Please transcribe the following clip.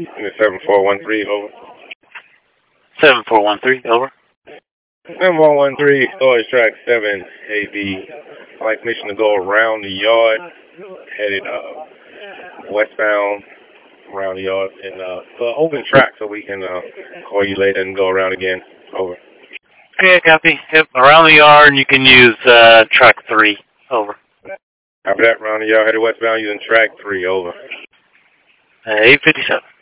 7413, over. 7413, over. 7413, Storage Track 7, AB. I'd like permission to go around the yard, headed westbound around the yard, and open track so we can call you later and go around again. Over. Okay, copy. Yep, around the yard, you can use track 3. Over. After that, around the yard, headed westbound using track 3. Over. 857.